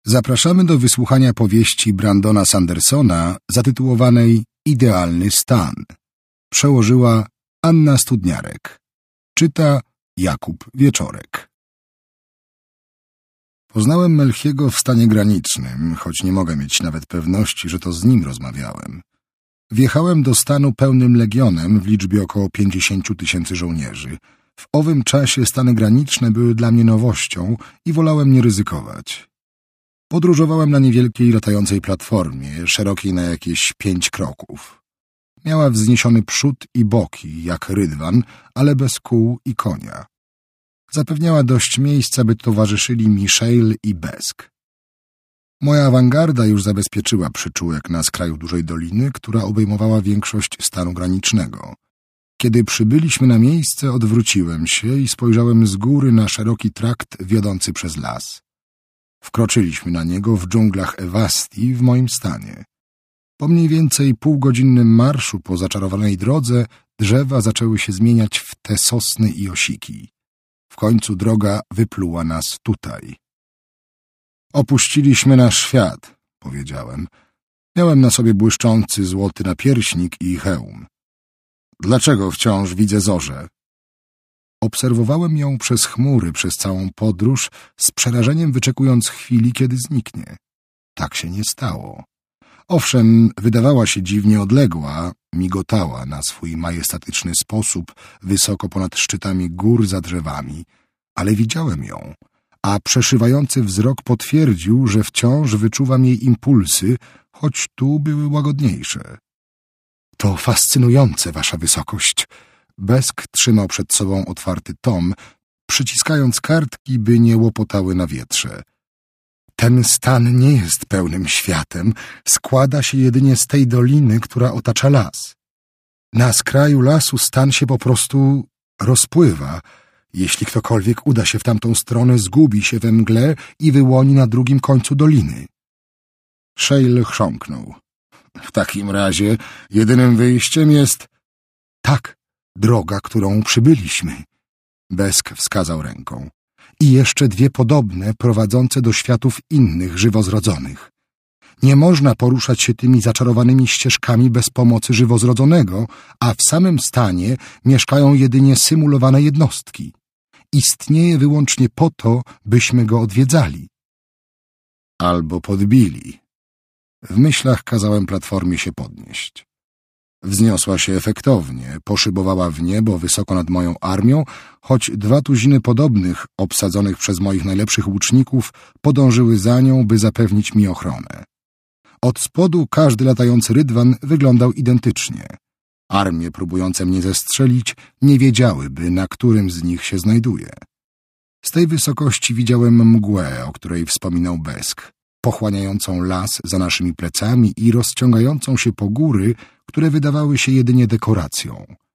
Zapraszamy do wysłuchania powieści Brandona Sandersona zatytułowanej Idealny stan. Przełożyła Anna Studniarek. Czyta Jakub Wieczorek. Poznałem Melchiego w stanie granicznym, choć nie mogę mieć nawet pewności, że to z nim rozmawiałem. Wjechałem do stanu pełnym legionem w liczbie około 50 000 żołnierzy. W owym czasie stany graniczne były dla mnie nowością i wolałem nie ryzykować. Podróżowałem na niewielkiej latającej platformie, szerokiej na jakieś 5 kroków. Miała wzniesiony przód i boki, jak rydwan, ale bez kół i konia. Zapewniała dość miejsca, by towarzyszyli mi Shale i Besk. Moja awangarda już zabezpieczyła przyczółek na skraju dużej doliny, która obejmowała większość stanu granicznego. Kiedy przybyliśmy na miejsce, odwróciłem się i spojrzałem z góry na szeroki trakt wiodący przez las. Wkroczyliśmy na niego w dżunglach Ewastii w moim stanie. Po mniej więcej półgodzinnym marszu po zaczarowanej drodze drzewa zaczęły się zmieniać w te sosny i osiki. W końcu droga wypluła nas tutaj. Opuściliśmy nasz świat, powiedziałem. Miałem na sobie błyszczący złoty napierśnik i hełm. Dlaczego wciąż widzę zorzę? Obserwowałem ją przez chmury, przez całą podróż, z przerażeniem wyczekując chwili, kiedy zniknie. Tak się nie stało. Owszem, wydawała się dziwnie odległa, migotała na swój majestatyczny sposób, wysoko ponad szczytami gór za drzewami, ale widziałem ją, a przeszywający wzrok potwierdził, że wciąż wyczuwam jej impulsy, choć tu były łagodniejsze. To fascynujące, wasza wysokość. Besk trzymał przed sobą otwarty tom, przyciskając kartki, by nie łopotały na wietrze. Ten stan nie jest pełnym światem, składa się jedynie z tej doliny, która otacza las. Na skraju lasu stan się po prostu rozpływa. Jeśli ktokolwiek uda się w tamtą stronę, zgubi się we mgle i wyłoni na drugim końcu doliny. Shale chrząknął. W takim razie jedynym wyjściem jest... Tak, droga, którą przybyliśmy. Besk wskazał ręką. I jeszcze 2 podobne, prowadzące do światów innych, żywozrodzonych. Nie można poruszać się tymi zaczarowanymi ścieżkami bez pomocy żywozrodzonego, a w samym stanie mieszkają jedynie symulowane jednostki. Istnieje wyłącznie po to, byśmy go odwiedzali. Albo podbili. W myślach kazałem platformie się podnieść. Wzniosła się efektownie, poszybowała w niebo wysoko nad moją armią, choć 2 tuziny podobnych, obsadzonych przez moich najlepszych łuczników, podążyły za nią, by zapewnić mi ochronę. Od spodu każdy latający rydwan wyglądał identycznie. Armie próbujące mnie zestrzelić nie wiedziałyby, na którym z nich się znajduję. Z tej wysokości widziałem mgłę, o której wspominał Besk, pochłaniającą las za naszymi plecami i rozciągającą się po góry, które wydawały się jedynie dekoracją.